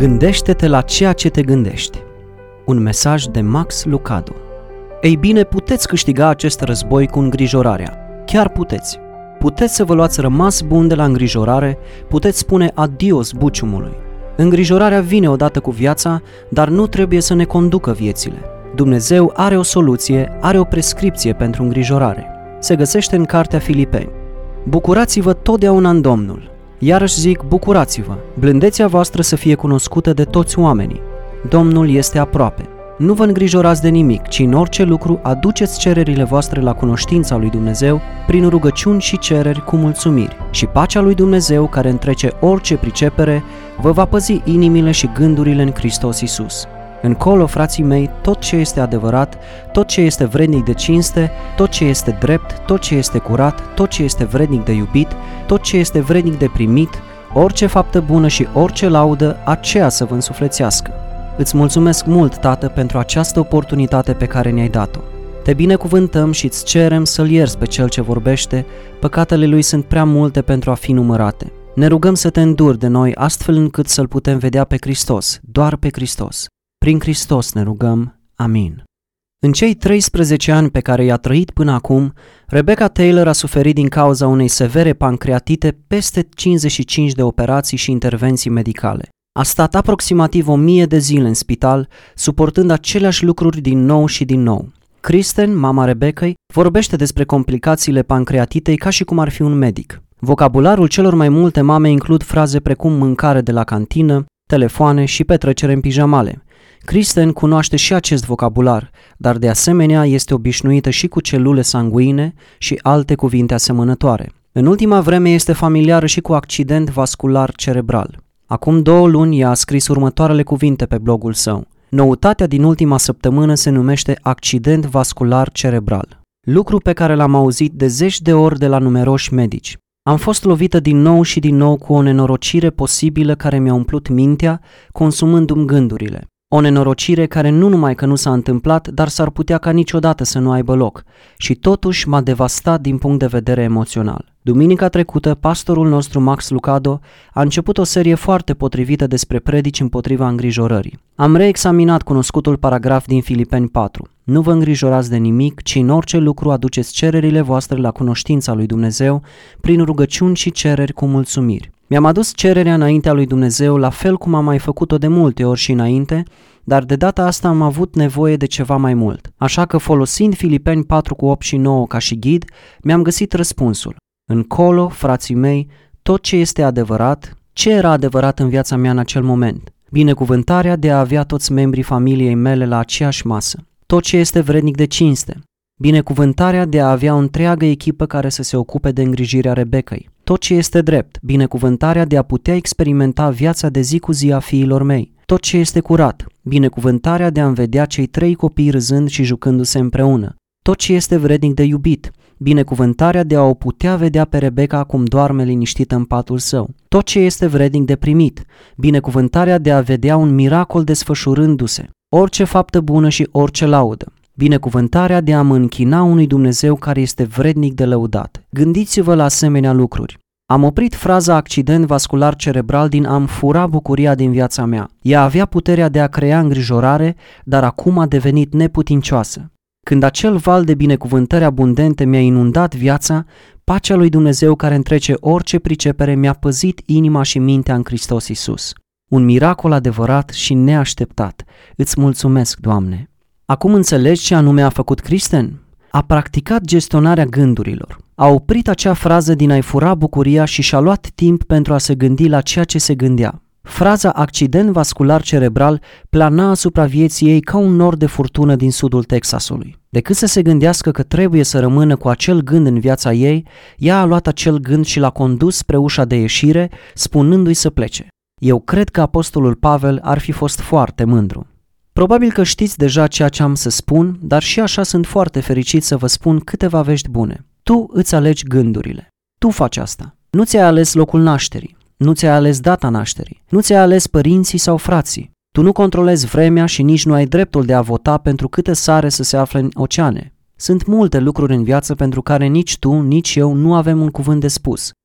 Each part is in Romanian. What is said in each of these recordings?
Gândește-te la ceea ce te gândești. Un mesaj de Max Lucado. Ei bine, puteți câștiga acest război cu îngrijorarea. Chiar puteți. Puteți să vă luați rămas bun de la îngrijorare, puteți spune adios buciumului. Îngrijorarea vine odată cu viața, dar nu trebuie să ne conducă viețile. Dumnezeu are o soluție, are o prescripție pentru îngrijorare. Se găsește în cartea Filipeni. Bucurați-vă totdeauna în Domnul. Iarăși zic, bucurați-vă, blândețea voastră să fie cunoscută de toți oamenii. Domnul este aproape. Nu vă îngrijorați de nimic, ci în orice lucru aduceți cererile voastre la cunoștința lui Dumnezeu prin rugăciuni și cereri cu mulțumiri. Și pacea lui Dumnezeu, care întrece orice pricepere, vă va păzi inimile și gândurile în Hristos Iisus. Încolo, frații mei, tot ce este adevărat, tot ce este vrednic de cinste, tot ce este drept, tot ce este curat, tot ce este vrednic de iubit, tot ce este vrednic de primit, orice faptă bună și orice laudă, aceea să vă însuflețească. Îți mulțumesc mult, Tată, pentru această oportunitate pe care ne-ai dat-o. Te binecuvântăm și îți cerem să-l ierți pe cel ce vorbește, păcatele lui sunt prea multe pentru a fi numărate. Ne rugăm să te înduri de noi astfel încât să-l putem vedea pe Hristos, doar pe Hristos. Prin Hristos ne rugăm. Amin. În cei 13 ani pe care i-a trăit până acum, Rebecca Taylor a suferit din cauza unei severe pancreatite peste 55 de operații și intervenții medicale. A stat aproximativ 1000 de zile în spital, suportând aceleași lucruri din nou și din nou. Kristen, mama Rebeccei, vorbește despre complicațiile pancreatitei ca și cum ar fi un medic. Vocabularul celor mai multe mame includ fraze precum mâncare de la cantină, telefoane și petrecere în pijamale. Kristen cunoaște și acest vocabular, dar de asemenea este obișnuită și cu celule sanguine și alte cuvinte asemănătoare. În ultima vreme este familiară și cu accident vascular cerebral. Acum 2 luni ea a scris următoarele cuvinte pe blogul său. Noutatea din ultima săptămână se numește accident vascular cerebral. Lucru pe care l-am auzit de zeci de ori de la numeroși medici. Am fost lovită din nou și din nou cu o nenorocire posibilă care mi-a umplut mintea, consumându-mi gândurile. O nenorocire care nu numai că nu s-a întâmplat, dar s-ar putea ca niciodată să nu aibă loc și totuși m-a devastat din punct de vedere emoțional. Duminica trecută, pastorul nostru Max Lucado a început o serie foarte potrivită despre predici împotriva îngrijorării. Am reexaminat cunoscutul paragraf din Filipeni 4. Nu vă îngrijorați de nimic, ci în orice lucru aduceți cererile voastre la cunoștința lui Dumnezeu prin rugăciuni și cereri cu mulțumiri. Mi-am adus cererea înaintea lui Dumnezeu, la fel cum am mai făcut-o de multe ori și înainte, dar de data asta am avut nevoie de ceva mai mult. Așa că, folosind Filipeni 4 cu 8 și 9 ca și ghid, mi-am găsit răspunsul. Încolo, frații mei, tot ce este adevărat, ce era adevărat în viața mea în acel moment? Binecuvântarea de a avea toți membrii familiei mele la aceeași masă. Tot ce este vrednic de cinste. Binecuvântarea de a avea o întreagă echipă care să se ocupe de îngrijirea Rebeccei. Tot ce este drept, binecuvântarea de a putea experimenta viața de zi cu zi a fiilor mei. Tot ce este curat, binecuvântarea de a-mi vedea cei 3 copii râzând și jucându-se împreună. Tot ce este vrednic de iubit, binecuvântarea de a o putea vedea pe Rebecca cum doarme liniștită în patul său. Tot ce este vrednic de primit, binecuvântarea de a vedea un miracol desfășurându-se. Orice faptă bună și orice laudă. Binecuvântarea de a mă închina unui Dumnezeu care este vrednic de lăudat. Gândiți-vă la asemenea lucruri. Am oprit fraza accident vascular cerebral din am fura bucuria din viața mea. Ea avea puterea de a crea îngrijorare, dar acum a devenit neputincioasă. Când acel val de binecuvântări abundente mi-a inundat viața, pacea lui Dumnezeu care întrece orice pricepere mi-a păzit inima și mintea în Hristos Iisus. Un miracol adevărat și neașteptat. Îți mulțumesc, Doamne! Acum înțelegi ce anume a făcut Kristen? A practicat gestionarea gândurilor. A oprit acea frază din a-i fura bucuria și și-a luat timp pentru a se gândi la ceea ce se gândea. Fraza accident vascular cerebral plana asupra vieții ei ca un nor de furtună din sudul Texasului. Decât să se gândească că trebuie să rămână cu acel gând în viața ei, ea a luat acel gând și l-a condus spre ușa de ieșire, spunându-i să plece. Eu cred că apostolul Pavel ar fi fost foarte mândru. Probabil că știți deja ceea ce am să spun, dar și așa sunt foarte fericit să vă spun câteva vești bune. Tu îți alegi gândurile. Tu faci asta. Nu ți-ai ales locul nașterii. Nu ți-ai ales data nașterii. Nu ți-ai ales părinții sau frații. Tu nu controlezi vremea și nici nu ai dreptul de a vota pentru câte sare să se afle în oceane. Sunt multe lucruri în viață pentru care nici tu, nici eu nu avem un cuvânt de spus.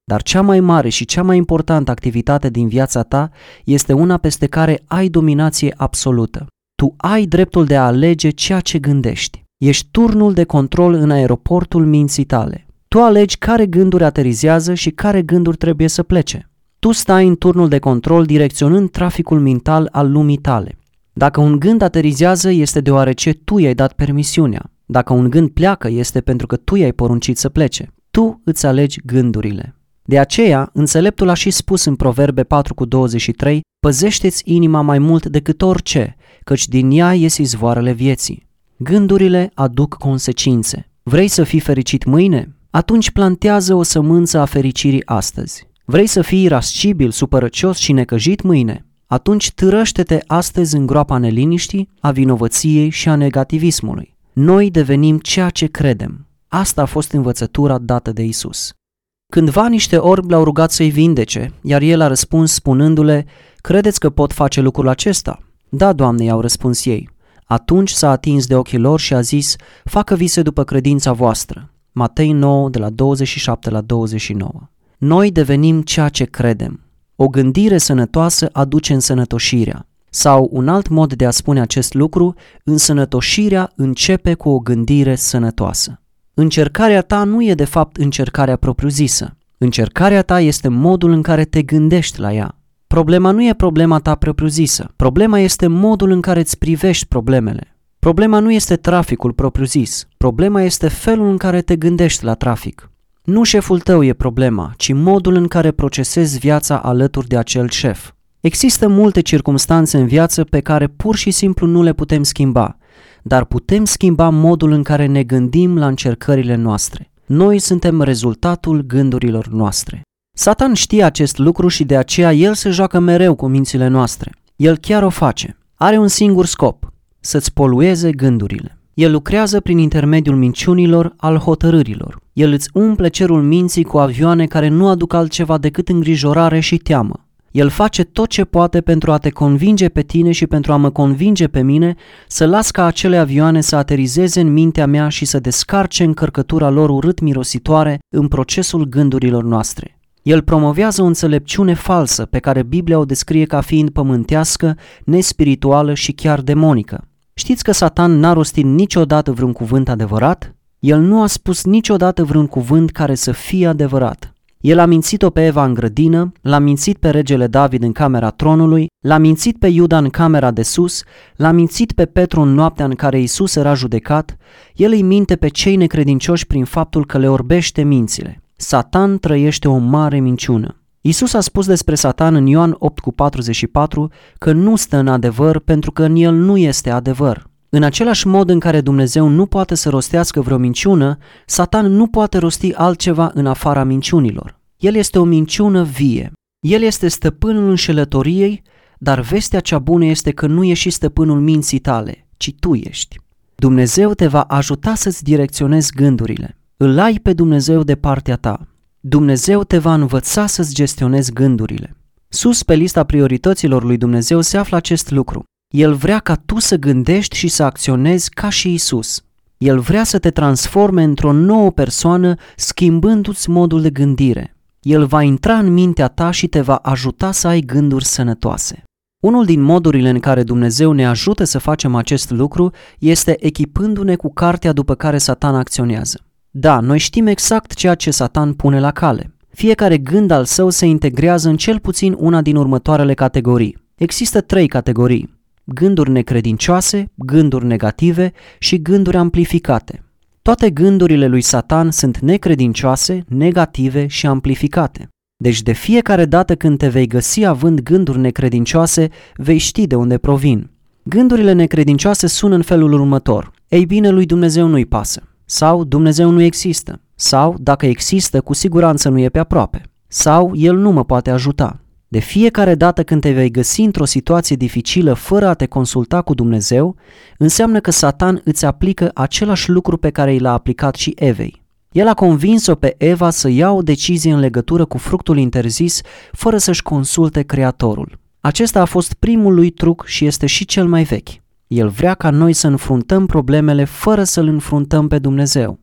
Dar cea mai mare și cea mai importantă activitate din viața ta este una peste care ai dominație absolută. Tu ai dreptul de a alege ceea ce gândești. Ești turnul de control în aeroportul minții tale. Tu alegi care gânduri aterizează și care gânduri trebuie să plece. Tu stai în turnul de control direcționând traficul mental al lumii tale. Dacă un gând aterizează, este deoarece tu i-ai dat permisiunea. Dacă un gând pleacă, este pentru că tu i-ai poruncit să plece. Tu îți alegi gândurile. De aceea, înțeleptul a și spus în Proverbe 4:23, păzește-ți inima mai mult decât orice, căci din ea ies izvoarele vieții. Gândurile aduc consecințe. Vrei să fii fericit mâine? Atunci plantează o sămânță a fericirii astăzi. Vrei să fii irascibil, supărăcios și necăjit mâine? Atunci târăște-te astăzi în groapa neliniștii, a vinovăției și a negativismului. Noi devenim ceea ce credem. Asta a fost învățătura dată de Isus. Cândva niște orbi l-au rugat să-i vindece, iar el a răspuns spunându-le, credeți că pot face lucrul acesta? Da, Doamne, i-au răspuns ei. Atunci s-a atins de ochii lor și a zis, facă vise după credința voastră. Matei 9, de la 27 la 29. Noi devenim ceea ce credem. O gândire sănătoasă aduce însănătoșirea. Sau un alt mod de a spune acest lucru, însănătoșirea începe cu o gândire sănătoasă. Încercarea ta nu e de fapt încercarea propriu-zisă. Încercarea ta este modul în care te gândești la ea. Problema nu e problema ta propriu-zisă. Problema este modul în care îți privești problemele. Problema nu este traficul propriu-zis. Problema este felul în care te gândești la trafic. Nu șeful tău e problema, ci modul în care procesezi viața alături de acel șef. Există multe circumstanțe în viață pe care pur și simplu nu le putem schimba, dar putem schimba modul în care ne gândim la încercările noastre. Noi suntem rezultatul gândurilor noastre. Satan știe acest lucru și de aceea el se joacă mereu cu mințile noastre. El chiar o face. Are un singur scop, să-ți polueze gândurile. El lucrează prin intermediul minciunilor, al hotărârilor. El îți umple cerul minții cu avioane care nu aduc altceva decât îngrijorare și teamă. El face tot ce poate pentru a te convinge pe tine și pentru a mă convinge pe mine să las ca acele avioane să aterizeze în mintea mea și să descarce încărcătura lor urât-mirositoare în procesul gândurilor noastre. El promovează o înțelepciune falsă pe care Biblia o descrie ca fiind pământească, nespirituală și chiar demonică. Știți că Satan n-a rostit niciodată vreun cuvânt adevărat? El nu a spus niciodată vreun cuvânt care să fie adevărat. El a mințit-o pe Eva în grădină, l-a mințit pe regele David în camera tronului, l-a mințit pe Iuda în camera de sus, l-a mințit pe Petru în noaptea în care Iisus era judecat, el îi minte pe cei necredincioși prin faptul că le orbește mințile. Satan trăiește o mare minciună. Iisus a spus despre Satan în Ioan 8:44 că nu stă în adevăr pentru că în el nu este adevăr. În același mod în care Dumnezeu nu poate să rostească vreo minciună, Satan nu poate rosti altceva în afara minciunilor. El este o minciună vie. El este stăpânul înșelătoriei, dar vestea cea bună este că nu ești și stăpânul minții tale, ci tu ești. Dumnezeu te va ajuta să-ți direcționezi gândurile. Îl ai pe Dumnezeu de partea ta. Dumnezeu te va învăța să-ți gestionezi gândurile. Sus pe lista priorităților lui Dumnezeu se află acest lucru. El vrea ca tu să gândești și să acționezi ca și Isus. El vrea să te transforme într-o nouă persoană schimbându-ți modul de gândire. El va intra în mintea ta și te va ajuta să ai gânduri sănătoase. Unul din modurile în care Dumnezeu ne ajută să facem acest lucru este echipându-ne cu cartea după care Satan acționează. Da, noi știm exact ceea ce Satan pune la cale. Fiecare gând al său se integrează în cel puțin una din următoarele categorii. Există 3 categorii: gânduri necredincioase, gânduri negative și gânduri amplificate. Toate gândurile lui Satan sunt necredincioase, negative și amplificate. Deci de fiecare dată când te vei găsi având gânduri necredincioase, vei ști de unde provin. Gândurile necredincioase sună în felul următor: ei bine, lui Dumnezeu nu-i pasă. Sau Dumnezeu nu există. Sau dacă există, cu siguranță nu e pe aproape. Sau El nu mă poate ajuta. De fiecare dată când te vei găsi într-o situație dificilă fără a te consulta cu Dumnezeu, înseamnă că Satan îți aplică același lucru pe care i l-a aplicat și Evei. El a convins-o pe Eva să ia o decizie în legătură cu fructul interzis fără să-și consulte Creatorul. Acesta a fost primul lui truc și este și cel mai vechi. El vrea ca noi să înfruntăm problemele fără să-L înfruntăm pe Dumnezeu.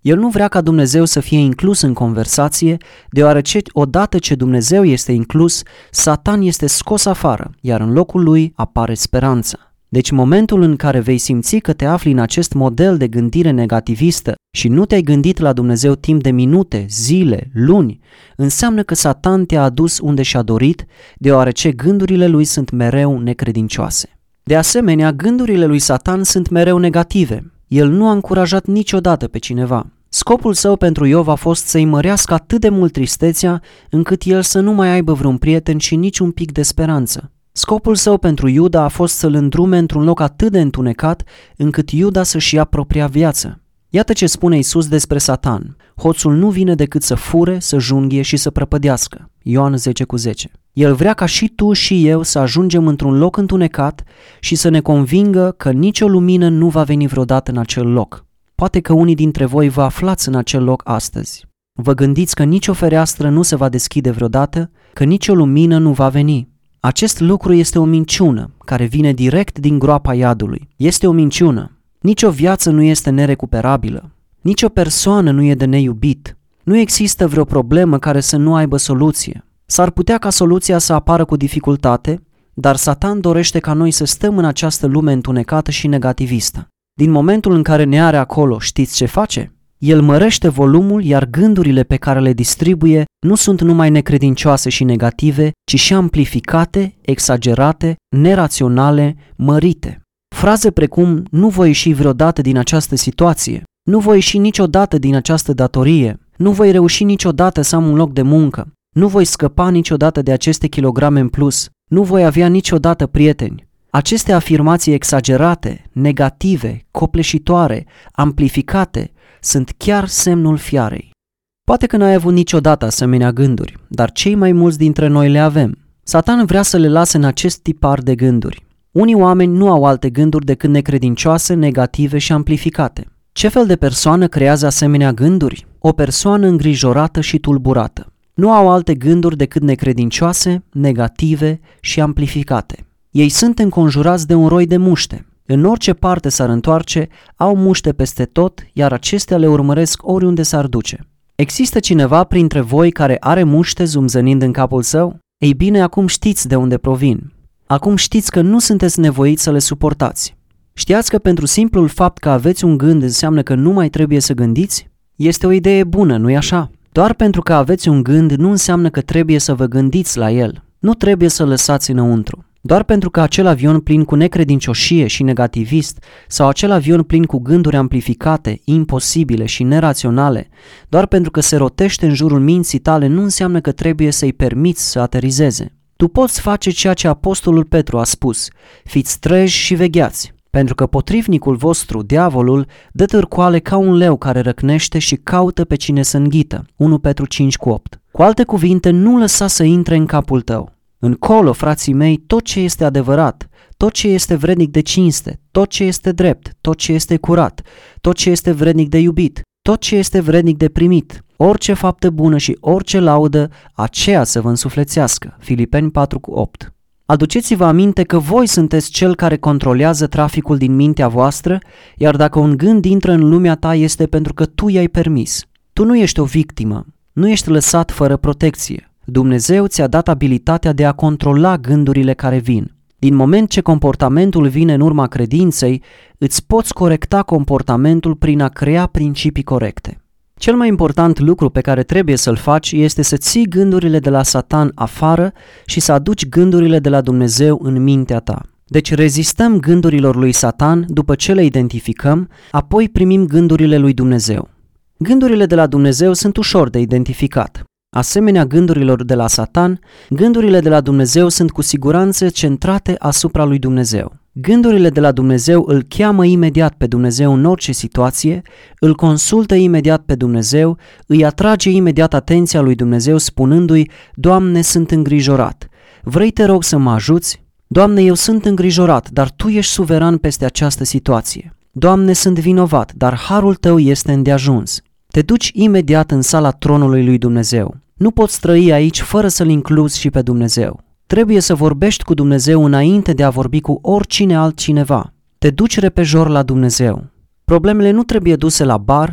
El nu vrea ca Dumnezeu să fie inclus în conversație, deoarece odată ce Dumnezeu este inclus, Satan este scos afară, iar în locul lui apare speranța. Deci momentul în care vei simți că te afli în acest model de gândire negativistă și nu te-ai gândit la Dumnezeu timp de minute, zile, luni, înseamnă că Satan te-a adus unde și-a dorit, deoarece gândurile lui sunt mereu necredincioase. De asemenea, gândurile lui Satan sunt mereu negative. El nu a încurajat niciodată pe cineva. Scopul său pentru Iov a fost să-i mărească atât de mult tristețea, încât el să nu mai aibă vreun prieten și nici un pic de speranță. Scopul său pentru Iuda a fost să-l îndrume într-un loc atât de întunecat, încât Iuda să-și ia propria viață. Iată ce spune Iisus despre Satan. Hoțul nu vine decât să fure, să junghie și să prăpădească. Ioan 10:10. El vrea ca și tu și eu să ajungem într-un loc întunecat și să ne convingă că nicio lumină nu va veni vreodată în acel loc. Poate că unii dintre voi vă aflați în acel loc astăzi. Vă gândiți că nicio fereastră nu se va deschide vreodată, că nicio lumină nu va veni. Acest lucru este o minciună care vine direct din groapa iadului. Este o minciună. Nicio viață nu este nerecuperabilă. Nicio persoană nu e de neiubit. Nu există vreo problemă care să nu aibă soluție. S-ar putea ca soluția să apară cu dificultate, dar Satan dorește ca noi să stăm în această lume întunecată și negativistă. Din momentul în care ne are acolo, știți ce face? El mărește volumul, iar gândurile pe care le distribuie nu sunt numai necredincioase și negative, ci și amplificate, exagerate, neraționale, mărite. Fraze precum "nu voi ieși vreodată din această situație", "nu voi ieși niciodată din această datorie", "nu voi reuși niciodată să am un loc de muncă", "nu voi scăpa niciodată de aceste kilograme în plus", "nu voi avea niciodată prieteni". Aceste afirmații exagerate, negative, copleșitoare, amplificate, sunt chiar semnul fiarei. Poate că n-ai avut niciodată asemenea gânduri, dar cei mai mulți dintre noi le avem. Satan vrea să le lase în acest tipar de gânduri. Unii oameni nu au alte gânduri decât necredincioase, negative și amplificate. Ce fel de persoană creează asemenea gânduri? O persoană îngrijorată și tulburată. Nu au alte gânduri decât necredincioase, negative și amplificate. Ei sunt înconjurați de un roi de muște. În orice parte s-ar întoarce, au muște peste tot, iar acestea le urmăresc oriunde s-ar duce. Există cineva printre voi care are muște zumzănind în capul său? Ei bine, acum știți de unde provin. Acum știți că nu sunteți nevoiți să le suportați. Știați că pentru simplul fapt că aveți un gând înseamnă că nu mai trebuie să gândiți? Este o idee bună, nu-i așa? Doar pentru că aveți un gând nu înseamnă că trebuie să vă gândiți la el. Nu trebuie să lăsați înăuntru. Doar pentru că acel avion plin cu necredincioșie și negativist sau acel avion plin cu gânduri amplificate, imposibile și neraționale, doar pentru că se rotește în jurul minții tale nu înseamnă că trebuie să-i permiți să aterizeze. Tu poți face ceea ce apostolul Petru a spus: fiți treji și vegheați, pentru că potrivnicul vostru, diavolul, dă târcoale ca un leu care răcnește și caută pe cine să înghită. 1 Petru 5:8. Cu alte cuvinte, nu lăsa să intre în capul tău. Încolo, frații mei, tot ce este adevărat, tot ce este vrednic de cinste, tot ce este drept, tot ce este curat, tot ce este vrednic de iubit, tot ce este vrednic de primit, orice faptă bună și orice laudă, aceea să vă însuflețească. Filipeni 4:8. Aduceți-vă aminte că voi sunteți cel care controlează traficul din mintea voastră, iar dacă un gând intră în lumea ta este pentru că tu i-ai permis. Tu nu ești o victimă, nu ești lăsat fără protecție. Dumnezeu ți-a dat abilitatea de a controla gândurile care vin. Din moment ce comportamentul vine în urma credinței, îți poți corecta comportamentul prin a crea principii corecte. Cel mai important lucru pe care trebuie să-l faci este să ții gândurile de la Satan afară și să aduci gândurile de la Dumnezeu în mintea ta. Deci rezistăm gândurilor lui Satan după ce le identificăm, apoi primim gândurile lui Dumnezeu. Gândurile de la Dumnezeu sunt ușor de identificat. Asemenea gândurilor de la Satan, gândurile de la Dumnezeu sunt cu siguranță centrate asupra lui Dumnezeu. Gândurile de la Dumnezeu îl cheamă imediat pe Dumnezeu în orice situație, îl consultă imediat pe Dumnezeu, îi atrage imediat atenția lui Dumnezeu spunându-i: Doamne, sunt îngrijorat. Vrei, te rog, să mă ajuți? Doamne, eu sunt îngrijorat, dar Tu ești suveran peste această situație. Doamne, sunt vinovat, dar harul Tău este îndeajuns. Te duci imediat în sala tronului lui Dumnezeu. Nu poți trăi aici fără să-L incluzi și pe Dumnezeu. Trebuie să vorbești cu Dumnezeu înainte de a vorbi cu oricine altcineva. Te duci repejor la Dumnezeu. Problemele nu trebuie duse la bar,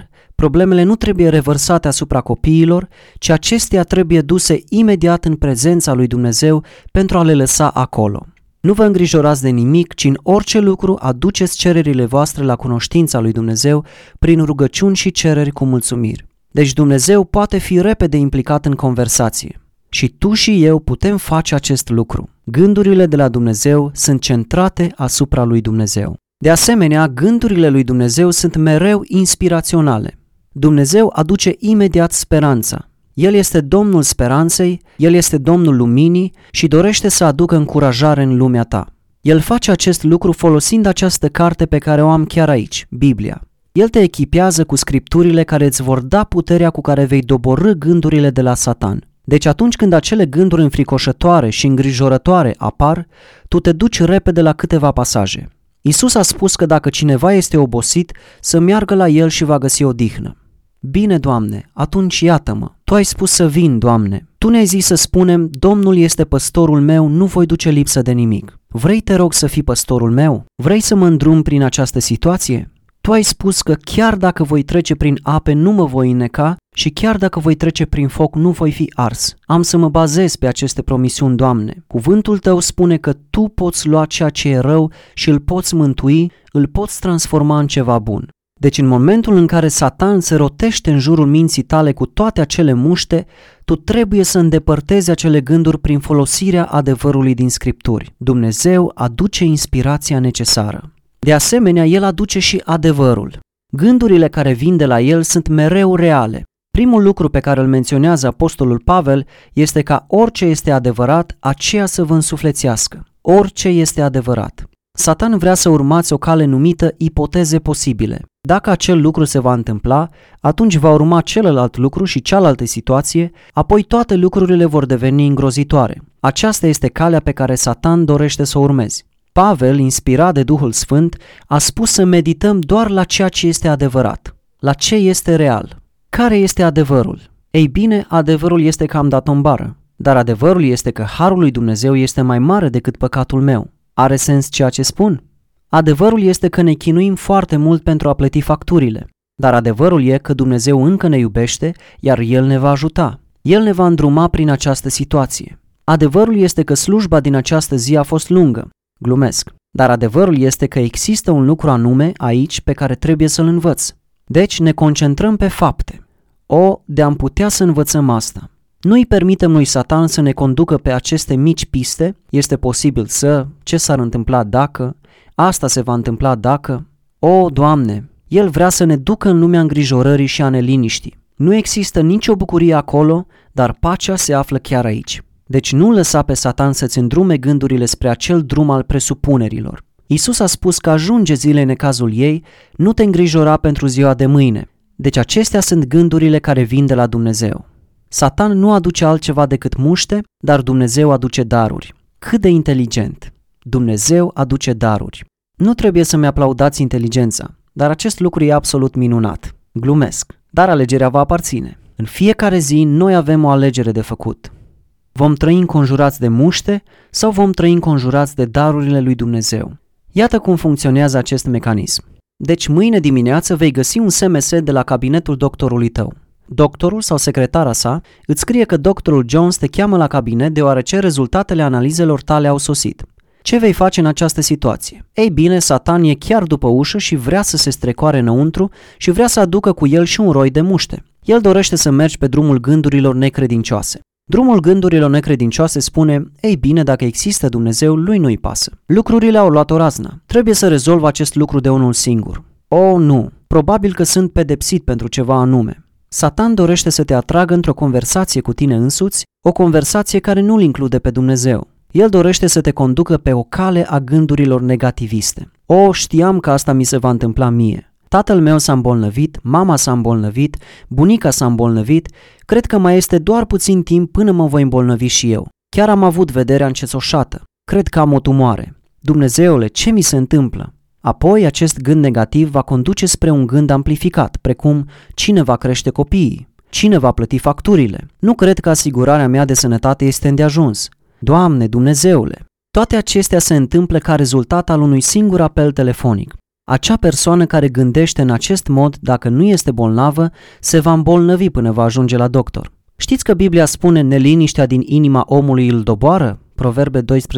Problemele nu trebuie revărsate asupra copiilor, ci acestea trebuie duse imediat în prezența lui Dumnezeu pentru a le lăsa acolo. Nu vă îngrijorați de nimic, ci în orice lucru aduceți cererile voastre la cunoștința lui Dumnezeu prin rugăciuni și cereri cu mulțumiri. Deci Dumnezeu poate fi repede implicat în conversație. Și tu și eu putem face acest lucru. Gândurile de la Dumnezeu sunt centrate asupra lui Dumnezeu. De asemenea, gândurile lui Dumnezeu sunt mereu inspiraționale. Dumnezeu aduce imediat speranța. El este Domnul speranței, El este Domnul luminii și dorește să aducă încurajare în lumea ta. El face acest lucru folosind această carte pe care o am chiar aici, Biblia. El te echipează cu scripturile care îți vor da puterea cu care vei doborî gândurile de la Satan. Deci atunci când acele gânduri înfricoșătoare și îngrijorătoare apar, tu te duci repede la câteva pasaje. Iisus a spus că dacă cineva este obosit, să meargă la El și va găsi odihnă. Bine, Doamne, atunci iată-mă. Tu ai spus să vin, Doamne. Tu ne-ai zis să spunem, Domnul este păstorul meu, nu voi duce lipsă de nimic. Vrei, te rog, să fii păstorul meu? Vrei să mă îndrum prin această situație? Tu ai spus că chiar dacă voi trece prin ape, nu mă voi înneca și chiar dacă voi trece prin foc, nu voi fi ars. Am să mă bazez pe aceste promisiuni, Doamne. Cuvântul Tău spune că Tu poți lua ceea ce e rău și îl poți mântui, îl poți transforma în ceva bun. Deci în momentul în care Satan se rotește în jurul minții tale cu toate acele muște, tu trebuie să îndepărtezi acele gânduri prin folosirea adevărului din Scripturi. Dumnezeu aduce inspirația necesară. De asemenea, El aduce și adevărul. Gândurile care vin de la El sunt mereu reale. Primul lucru pe care îl menționează apostolul Pavel este ca orice este adevărat, aceea să vă însuflețească. Orice este adevărat. Satan vrea să urmați o cale numită ipoteze posibile. Dacă acel lucru se va întâmpla, atunci va urma celălalt lucru și cealaltă situație, apoi toate lucrurile vor deveni îngrozitoare. Aceasta este calea pe care Satan dorește să o urmezi. Pavel, inspirat de Duhul Sfânt, a spus să medităm doar la ceea ce este adevărat, la ce este real. Care este adevărul? Ei bine, adevărul este că am dat o bară, dar adevărul este că harul lui Dumnezeu este mai mare decât păcatul meu. Are sens ceea ce spun? Adevărul este că ne chinuim foarte mult pentru a plăti facturile, dar adevărul e că Dumnezeu încă ne iubește, iar El ne va ajuta. El ne va îndruma prin această situație. Adevărul este că slujba din această zi a fost lungă. Glumesc. Dar adevărul este că există un lucru anume aici pe care trebuie să-l învăț. Deci ne concentrăm pe fapte. De am putea să învățăm asta. Nu-i permitem lui Satan să ne conducă pe aceste mici piste, este posibil să, ce s-ar întâmpla dacă, asta se va întâmpla dacă. Doamne, El vrea să ne ducă în lumea îngrijorării și a neliniștii. Nu există nicio bucurie acolo, dar pacea se află chiar aici. Deci nu lăsa pe Satan să-ți îndrume gândurile spre acel drum al presupunerilor. Iisus a spus că ajunge zilei necazul ei, nu te îngrijora pentru ziua de mâine. Deci acestea sunt gândurile care vin de la Dumnezeu. Satan nu aduce altceva decât muște, dar Dumnezeu aduce daruri. Cât de inteligent! Dumnezeu aduce daruri. Nu trebuie să-mi aplaudați inteligența, dar acest lucru e absolut minunat. Glumesc, dar alegerea va aparține. În fiecare zi noi avem o alegere de făcut. Vom trăi înconjurați de muște sau vom trăi înconjurați de darurile lui Dumnezeu? Iată cum funcționează acest mecanism. Deci mâine dimineață vei găsi un SMS de la cabinetul doctorului tău. Doctorul sau secretara sa îți scrie că doctorul Jones te cheamă la cabinet deoarece rezultatele analizelor tale au sosit. Ce vei face în această situație? Ei bine, Satan e chiar după ușă și vrea să se strecoare înăuntru și vrea să aducă cu el și un roi de muște. El dorește să mergi pe drumul gândurilor necredincioase. Drumul gândurilor necredincioase spune, ei bine, dacă există Dumnezeu, lui nu-i pasă. Lucrurile au luat o raznă. Trebuie să rezolv acest lucru de unul singur. Nu, probabil că sunt pedepsit pentru ceva anume. Satan dorește să te atragă într-o conversație cu tine însuți, o conversație care nu-L include pe Dumnezeu. El dorește să te conducă pe o cale a gândurilor negativiste. Știam că asta mi se va întâmpla mie. Tatăl meu s-a îmbolnăvit, mama s-a îmbolnăvit, bunica s-a îmbolnăvit, cred că mai este doar puțin timp până mă voi îmbolnăvi și eu. Chiar am avut vederea încețoșată. Cred că am o tumoare. Dumnezeule, ce mi se întâmplă? Apoi acest gând negativ va conduce spre un gând amplificat, precum cine va crește copiii, cine va plăti facturile. Nu cred că asigurarea mea de sănătate este îndeajuns. Doamne, Dumnezeule! Toate acestea se întâmplă ca rezultat al unui singur apel telefonic. Acea persoană care gândește în acest mod, dacă nu este bolnavă, se va îmbolnăvi până va ajunge la doctor. Știți că Biblia spune neliniștea din inima omului îl doboară? Proverbe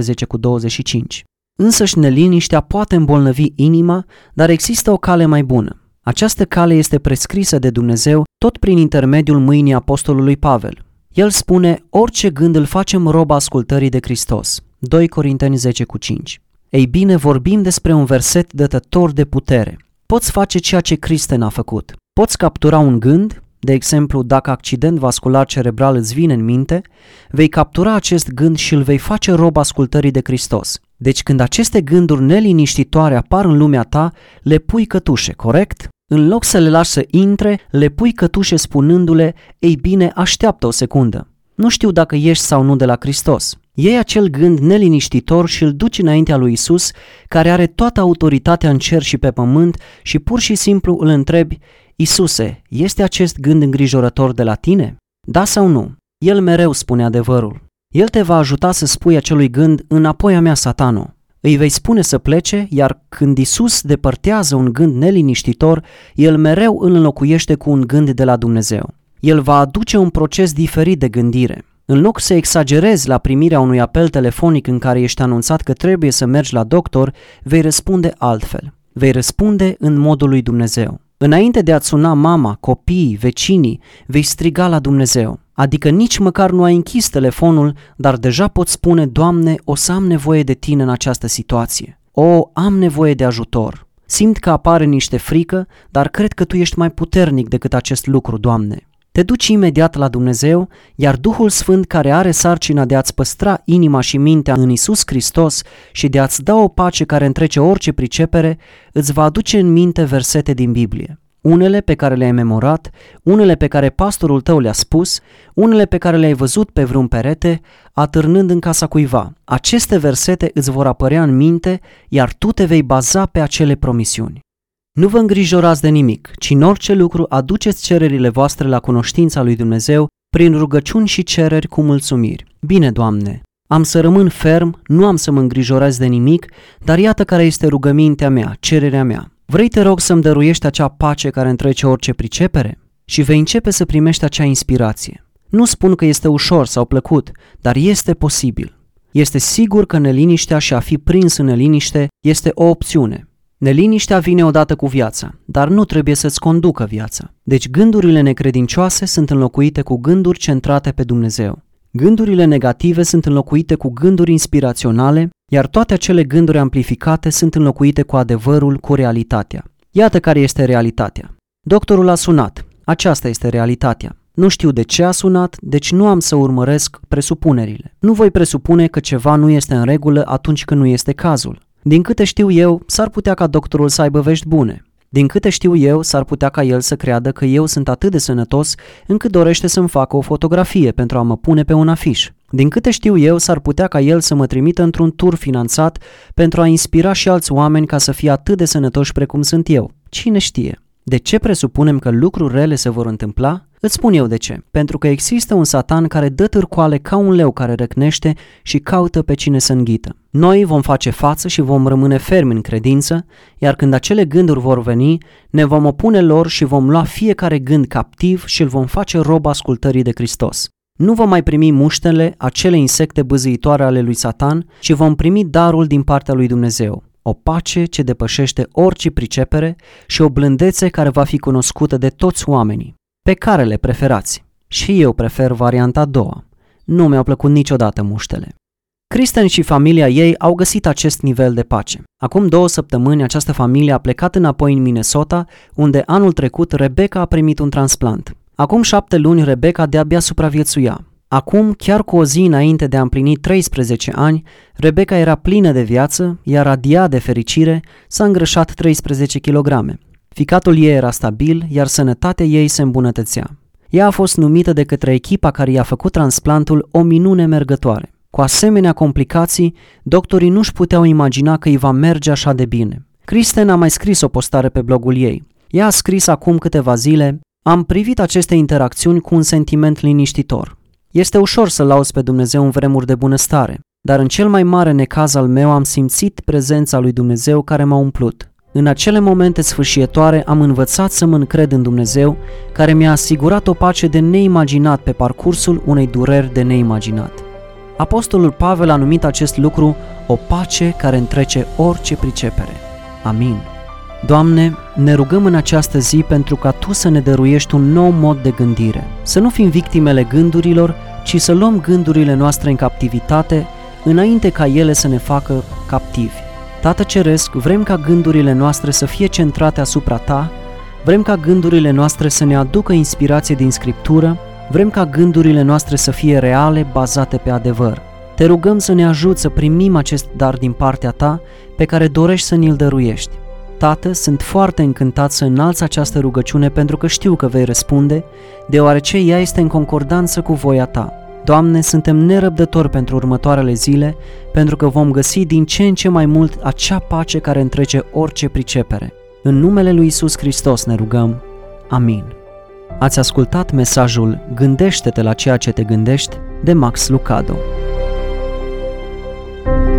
12:25. Însăși neliniștea poate îmbolnăvi inima, dar există o cale mai bună. Această cale este prescrisă de Dumnezeu tot prin intermediul mâinii apostolului Pavel. El spune, orice gând îl facem rob ascultării de Hristos. 2 Corinteni 10:5. Ei bine, vorbim despre un verset dătător de putere. Poți face ceea ce Cristen a făcut. Poți captura un gând, de exemplu, dacă accident vascular cerebral îți vine în minte, vei captura acest gând și îl vei face rob ascultării de Hristos. Deci când aceste gânduri neliniștitoare apar în lumea ta, le pui cătușe, corect? În loc să le lași să intre, le pui cătușe spunându-le, ei bine, așteaptă o secundă. Nu știu dacă ești sau nu de la Hristos. Iei acel gând neliniștitor și îl duci înaintea lui Isus, care are toată autoritatea în cer și pe pământ, și pur și simplu îl întrebi, Isuse, este acest gând îngrijorător de la tine? Da sau nu? El mereu spune adevărul. El te va ajuta să spui acelui gând, înapoi a mea, Satano. Îi vei spune să plece, iar când Isus depărtează un gând neliniștitor, El mereu îl înlocuiește cu un gând de la Dumnezeu. El va aduce un proces diferit de gândire. În loc să exagerezi la primirea unui apel telefonic în care ești anunțat că trebuie să mergi la doctor, vei răspunde altfel. Vei răspunde în modul lui Dumnezeu. Înainte de a-ți suna mama, copiii, vecinii, vei striga la Dumnezeu. Adică nici măcar nu ai închis telefonul, dar deja poți spune, Doamne, o să am nevoie de Tine în această situație. O, am nevoie de ajutor. Simt că apare niște frică, dar cred că Tu ești mai puternic decât acest lucru, Doamne. Te duci imediat la Dumnezeu, iar Duhul Sfânt, care are sarcina de a-ți păstra inima și mintea în Isus Hristos și de a-ți da o pace care întrece orice pricepere, îți va aduce în minte versete din Biblie. Unele pe care le-ai memorat, unele pe care pastorul tău le-a spus, unele pe care le-ai văzut pe vreun perete, atârnând în casa cuiva. Aceste versete îți vor apărea în minte, iar tu te vei baza pe acele promisiuni. Nu vă îngrijorați de nimic, ci în orice lucru aduceți cererile voastre la cunoștința lui Dumnezeu prin rugăciuni și cereri cu mulțumiri. Bine, Doamne, am să rămân ferm, nu am să mă îngrijorez de nimic, dar iată care este rugămintea mea, cererea mea. Vrei, te rog, să-mi dăruiești acea pace care întrece orice pricepere? Și vei începe să primești acea inspirație. Nu spun că este ușor sau plăcut, dar este posibil. Este sigur că neliniștea și a fi prins în neliniște este o opțiune. Neliniștea vine odată cu viața, dar nu trebuie să-ți conducă viața. Deci gândurile necredincioase sunt înlocuite cu gânduri centrate pe Dumnezeu. Gândurile negative sunt înlocuite cu gânduri inspiraționale, iar toate acele gânduri amplificate sunt înlocuite cu adevărul, cu realitatea. Iată care este realitatea. Doctorul a sunat. Aceasta este realitatea. Nu știu de ce a sunat, deci nu am să urmăresc presupunerile. Nu voi presupune că ceva nu este în regulă atunci când nu este cazul. Din câte știu eu, s-ar putea ca doctorul să aibă vești bune. Din câte știu eu, s-ar putea ca el să creadă că eu sunt atât de sănătos încât dorește să-mi facă o fotografie pentru a mă pune pe un afiș. Din câte știu eu, s-ar putea ca el să mă trimită într-un tur finanțat pentru a inspira și alți oameni ca să fie atât de sănătoși precum sunt eu. Cine știe? De ce presupunem că lucruri rele se vor întâmpla? Îți spun eu de ce. Pentru că există un satan care dă târcoale ca un leu care răcnește și caută pe cine să înghită. Noi vom face față și vom rămâne fermi în credință, iar când acele gânduri vor veni, ne vom opune lor și vom lua fiecare gând captiv și îl vom face rob ascultării de Hristos. Nu vom mai primi muștele, acele insecte bâzâitoare ale lui Satan, ci vom primi darul din partea lui Dumnezeu. O pace ce depășește orice pricepere și o blândețe care va fi cunoscută de toți oamenii. Pe care le preferați? Și eu prefer varianta a doua. Nu mi-au plăcut niciodată muștele. Kristen și familia ei au găsit acest nivel de pace. Acum 2 săptămâni această familie a plecat înapoi în Minnesota, unde anul trecut Rebecca a primit un transplant. Acum 7 luni Rebecca de-abia supraviețuia. Acum, chiar cu o zi înainte de a împlini 13 ani, Rebecca era plină de viață, iar radia de fericire, s-a îngrășat 13 kg. Ficatul ei era stabil, iar sănătatea ei se îmbunătățea. Ea a fost numită de către echipa care i-a făcut transplantul o minune mergătoare. Cu asemenea complicații, doctorii nu-și puteau imagina că îi va merge așa de bine. Kristen a mai scris o postare pe blogul ei. Ea a scris acum câteva zile: am privit aceste interacțiuni cu un sentiment liniștitor. Este ușor să lauzi pe Dumnezeu în vremuri de bunăstare, dar în cel mai mare necaz al meu am simțit prezența lui Dumnezeu care m-a umplut. În acele momente sfâșietoare am învățat să mă încred în Dumnezeu, care mi-a asigurat o pace de neimaginat pe parcursul unei dureri de neimaginat. Apostolul Pavel a numit acest lucru o pace care întrece orice pricepere. Amin. Doamne, ne rugăm în această zi pentru ca Tu să ne dăruiești un nou mod de gândire, să nu fim victimele gândurilor, ci să luăm gândurile noastre în captivitate, înainte ca ele să ne facă captivi. Tată Ceresc, vrem ca gândurile noastre să fie centrate asupra Ta, vrem ca gândurile noastre să ne aducă inspirație din Scriptură, vrem ca gândurile noastre să fie reale, bazate pe adevăr. Te rugăm să ne ajuți să primim acest dar din partea Ta, pe care dorești să ni-l dăruiești. Tată, sunt foarte încântat să înalți această rugăciune pentru că știu că vei răspunde, deoarece ea este în concordanță cu voia Ta. Doamne, suntem nerăbdători pentru următoarele zile, pentru că vom găsi din ce în ce mai mult acea pace care întrece orice pricepere. În numele lui Iisus Hristos ne rugăm. Amin. Ați ascultat mesajul Gândește-te la ceea ce te gândești de Max Lucado.